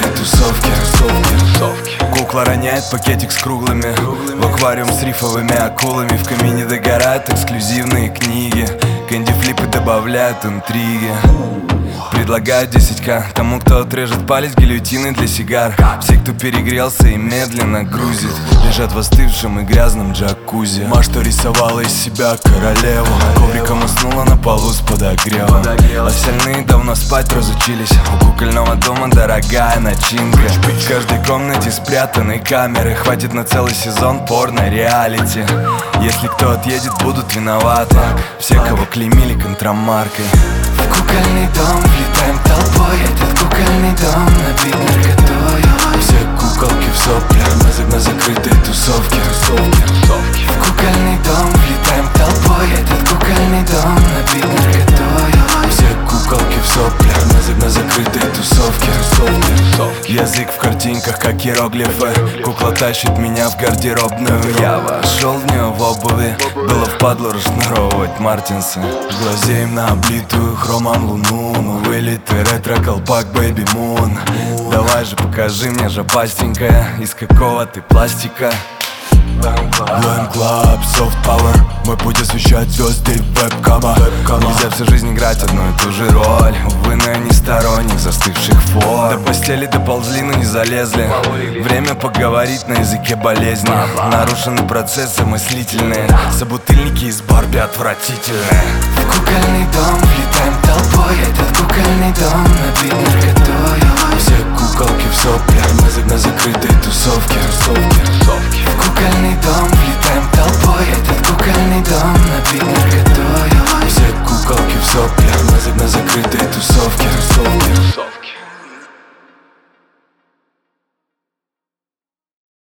тусовки. Кукла роняет пакетик с круглыми в аквариум с рифовыми акулами. В камине догорают эксклюзивные книги. Кэнди-флипы добавляют интриги. Предлагают 10к тому, кто отрежет палец гильотиной для сигар. Все, кто перегрелся и медленно грузит, лежат в остывшем и грязном джакузи. Ма, что рисовала из себя королеву, ковриком уснула на полу с подогревом. Остальные давно спать разучились. У кукольного дома дорогая начинка. В каждой комнате спрятаны камеры. Хватит на целый сезон порно-реалити. Если кто отъедет, будут виноваты все, кого клеймили контрамаркой. В кукольный дом влетаем толпой. Этот кукольный дом набит наркотой. Все куколки в соплях на закрытой тусовке. В кукольный дом влетаем толпой. Этот кукольный дом набит наркотой. Все куколки в соплях на закрытой тусовке. Язык в картинках, как иероглифы. Кукла тащит меня в гардеробную. Я вошел в нее в обуви. Было впадло расшнуровывать мартинсы. Глазеем на облитую хромом луну. Мы вылиты ретро-колпак Baby Moon. Давай же покажи мне, жопастенькая, из какого ты пластика. Glam Club, Soft Power. Мой путь освещает звезды веб-кама. Нельзя всю жизнь играть одну и ту же роль. Увы, но я не сторонник застывших форм. До постели доползли, но не залезли. Время поговорить на языке болезни. Нарушены процессы мыслительные. Собутыльники из Барби отвратительные. В кукольный дом влетаем толпой. Этот кукольный дом набит наркотой. Все куколки в соплях на закрытой тусовке. В кукольный